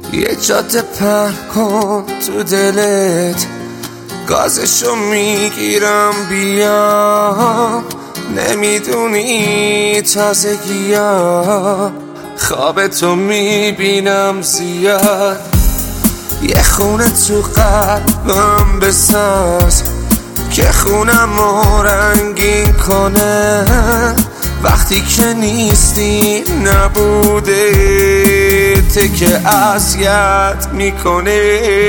یه جاده پر کن تو دلت، گازشو میگیرم بیا. نمیدونی تازگی ها خواب تو میبینم زیاد. یه خونه تو قلبم بساز که خونمو رنگین کنه. وقتی که نیستی نبوده ته که اذیت میکنه.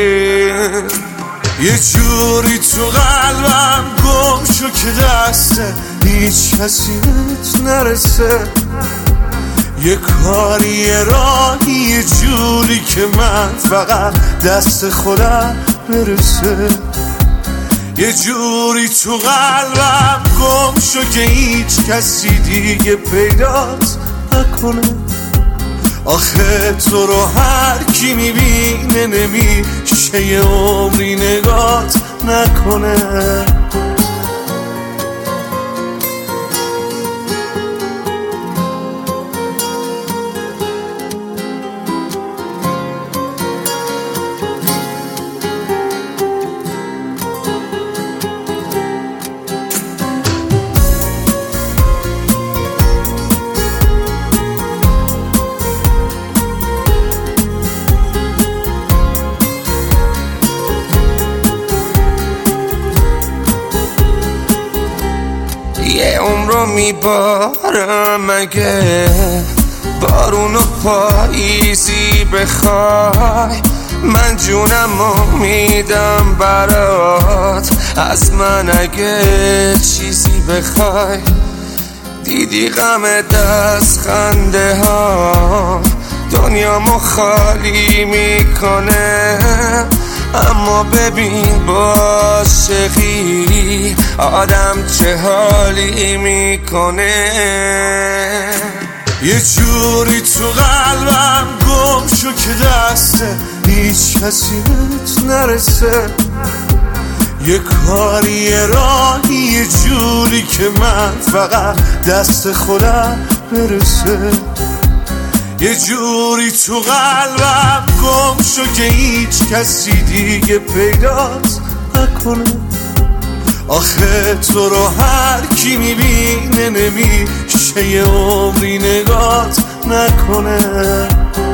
یه جوری تو قلبم گم شو که دست هیچ کسی نرسه. یه کاری یه راهی یه جوری که من فقط دست خودم برسه. یه جوری تو قلبم گم شو که هیچ کسی دیگه پیدات نکنه. آخه تو رو هر کی میبینه نمیشه یه عمری نگات نکنه. یه عمرو میبارم مگه بارونو پاییزی بخوای. من جونمو میدم برات از من اگه چیزی بخوای. دیدی غم دست خنده ها دنیامو خالی میکنه. اما ببین با عاشقی آدم چه حالی میکنه. یه جوری تو قلبم گم شو که دست هیچ کسی نرسه. یه کاری یه راهی یه جوری که من فقط دست خودم برسه. یه جوری تو قلبم گم شو که هیچ کسی دیگه پیدات نکنه. آخه تو رو هر کی میبینه نمیشه یه عمری نگات نکنه.